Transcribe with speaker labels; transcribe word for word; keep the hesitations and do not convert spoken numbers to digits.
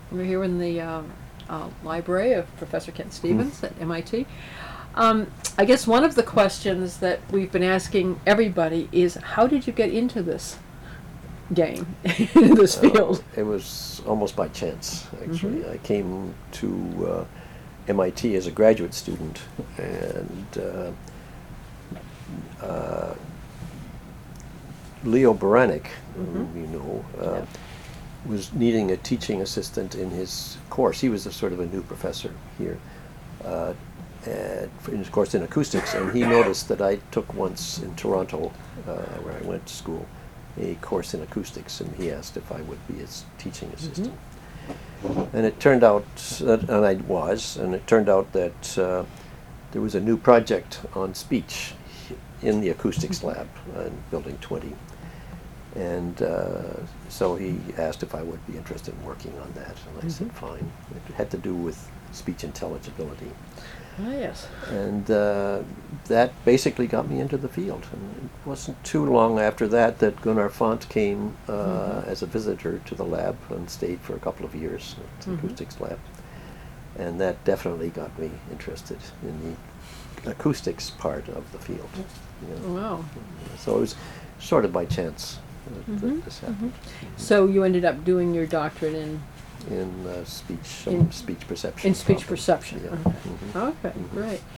Speaker 1: We're here in the um, uh, library of Professor Ken Stevens at M I T. Um, I guess one of the questions that we've been asking everybody is, how did you get into this game, into this field?
Speaker 2: Uh, it was almost by chance, actually.
Speaker 1: Mhm.
Speaker 2: I came to uh, M I T as a graduate student, and uh, uh, Leo Baranek, whom
Speaker 1: Mhm.
Speaker 2: you know, uh,
Speaker 1: Yeah.
Speaker 2: was needing a teaching assistant in his course. He was a sort of a new professor here, uh, and in his course in acoustics, and he noticed that I took once in Toronto, uh, where I went to school, a course in acoustics, and he asked if I would be his teaching assistant. And it turned out that, and I was, and it turned out that uh, there was a new project on speech in the acoustics lab in Building twenty. And uh, so he asked if I would be interested in working on that, and I said fine. It had to do with speech intelligibility.
Speaker 1: Ah, yes.
Speaker 2: And uh, that basically got me into the field. And it wasn't too long after that that Gunnar Font came uh,
Speaker 1: Mhm.
Speaker 2: as a visitor to the lab and stayed for a couple of years at the
Speaker 1: Mhm.
Speaker 2: acoustics lab. And that definitely got me interested in the acoustics part of the field. You know.
Speaker 1: Wow.
Speaker 2: So it was sort of by chance that,
Speaker 1: Mhm.
Speaker 2: that this happened.
Speaker 1: Mhm. So you ended up doing your doctorate in
Speaker 2: In uh, speech,
Speaker 1: In-
Speaker 2: um, speech perception.
Speaker 1: in speech
Speaker 2: probably.
Speaker 1: perception.
Speaker 2: Yeah.
Speaker 1: Okay.
Speaker 2: Mhm.
Speaker 1: Okay,
Speaker 2: Mhm.
Speaker 1: great.